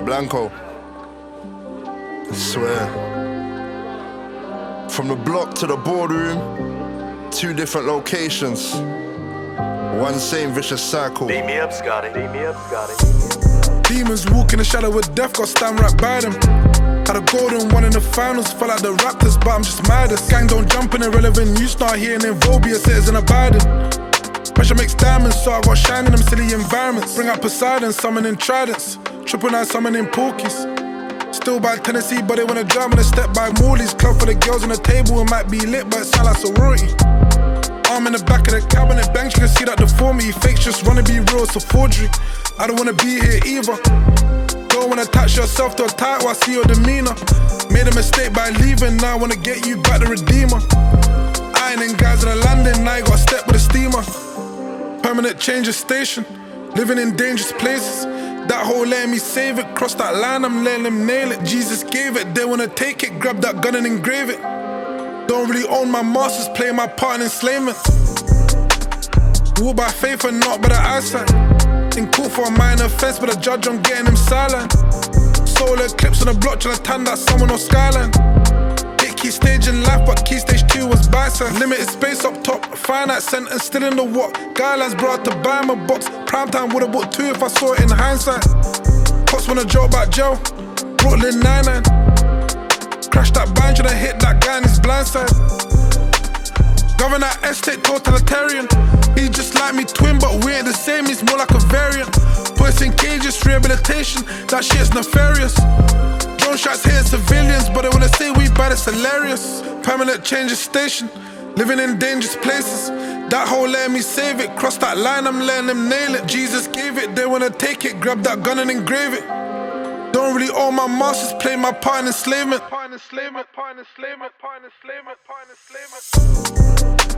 Blanco. I swear. From the block to the boardroom, 2 different locations. One same vicious cycle. Beat me up, Scotty. Beat me up, Scotty. Demons walk in the shadow with death, got stand right by them. Had a golden one in the finals, fell like the Raptors, but I'm just maddest. Gang don't jump in irrelevant, you start hearing in Volbia, citizen of Biden. Pressure makes diamonds, so I got shine in them silly environments. Bring out Poseidon, summoning tridents. 999 summoning porkies. Still by Tennessee, but they wanna jump in a step by Morley's. Club for the girls on the table, it might be lit, but it sound like sorority. Arm in the back of the cabinet, banks, you can see that deformity. Fakes just wanna be real, it's a forgery. I don't wanna be here either. Don't wanna attach yourself to a title, I see your demeanor. Made a mistake by leaving, now I wanna get you back the redeemer. Ironing guys in the landing, now you gotta step with a steamer. Permanent change of station, living in dangerous places. That whole letting me save it, cross that line, I'm letting them nail it. Jesus gave it, they wanna take it, grab that gun and engrave it. Don't really own my masters, play my part in enslavement. Walk by faith and not by the eyesight. In court for a minor offense, but the judge on getting him silent. Solar clips on the block till I tan that someone on Skyline. Hit key stage in life, but key stage 2 was bicep. Limited space up top, finite sentence still in the what. Guidelines brought to buy my box. Primetime would've bought 2 if I saw it in hindsight. Cops wanna joke about Joe, Brooklyn 99. Crash that band, tryna hit that guy in his blindside. Govern that estate totalitarian. He just like me twin, but we ain't the same, he's more like a variant. Put us in cages, rehabilitation, that shit's nefarious. Drone shots hitting civilians, but they wanna say we bad, it's hilarious. Permanent change of station, living in dangerous places. That whole letting me save it, cross that line, I'm letting them nail it. Jesus gave it, they wanna take it, grab that gun and engrave it. Don't really own my masters, play my part in enslavement. Part in enslavement, part in enslavement, part in enslavement, part in enslavement.